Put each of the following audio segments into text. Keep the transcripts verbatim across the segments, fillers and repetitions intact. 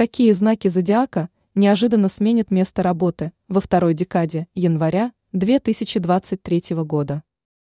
Какие знаки зодиака неожиданно сменят место работы во второй декаде января две тысячи двадцать третьего года?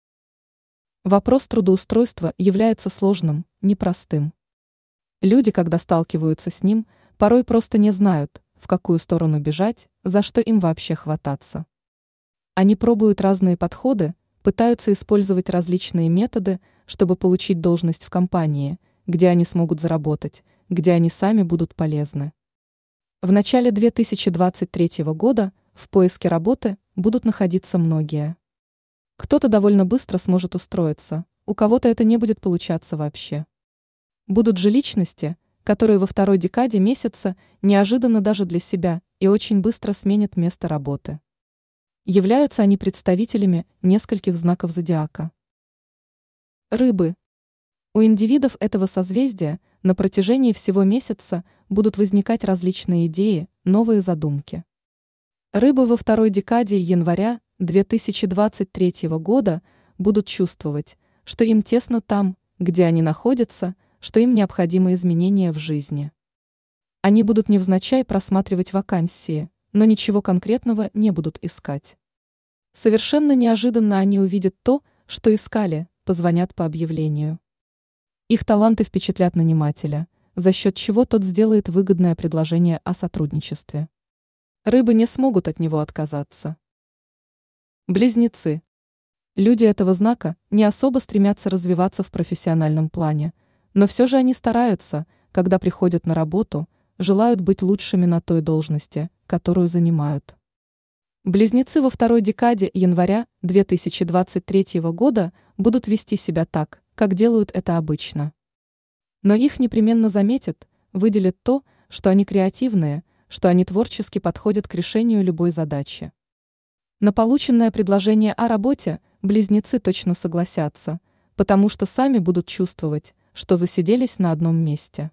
Вопрос трудоустройства является сложным, непростым. Люди, когда сталкиваются с ним, порой просто не знают, в какую сторону бежать, за что им вообще хвататься. Они пробуют разные подходы, пытаются использовать различные методы, чтобы получить должность в компании, где они смогут заработать, где они сами будут полезны. В начале две тысячи двадцать третьего года в поиске работы будут находиться многие. Кто-то довольно быстро сможет устроиться, у кого-то это не будет получаться вообще. Будут же личности, которые во второй декаде месяца неожиданно даже для себя и очень быстро сменят место работы. Являются они представителями нескольких знаков зодиака. Рыбы. У индивидов этого созвездия на протяжении всего месяца будут возникать различные идеи, новые задумки. Рыбы во второй декаде января две тысячи двадцать третьего года будут чувствовать, что им тесно там, где они находятся, что им необходимы изменения в жизни. Они будут невзначай просматривать вакансии, но ничего конкретного не будут искать. Совершенно неожиданно они увидят то, что искали, позвонят по объявлению. Их таланты впечатлят нанимателя, за счет чего тот сделает выгодное предложение о сотрудничестве. Рыбы не смогут от него отказаться. Близнецы. Люди этого знака не особо стремятся развиваться в профессиональном плане, но все же они стараются, когда приходят на работу, желают быть лучшими на той должности, которую занимают. Близнецы во второй декаде января две тысячи двадцать третьего года будут вести себя так, как делают это обычно. Но их непременно заметят, выделят то, что они креативные, что они творчески подходят к решению любой задачи. На полученное предложение о работе близнецы точно согласятся, потому что сами будут чувствовать, что засиделись на одном месте.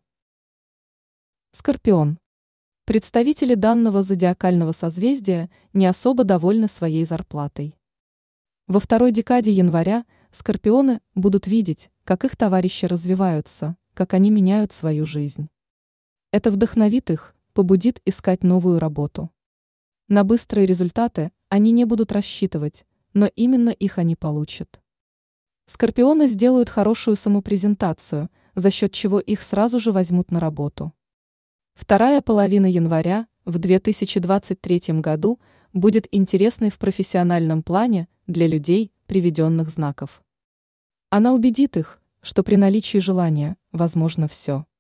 Скорпион. Представители данного зодиакального созвездия не особо довольны своей зарплатой. Во второй декаде января скорпионы будут видеть, как их товарищи развиваются, как они меняют свою жизнь. Это вдохновит их, побудит искать новую работу. На быстрые результаты они не будут рассчитывать, но именно их они получат. Скорпионы сделают хорошую самопрезентацию, за счет чего их сразу же возьмут на работу. Вторая половина января в две тысячи двадцать третьем году будет интересной в профессиональном плане для людей приведенных знаков. Она убедит их, что при наличии желания возможно все.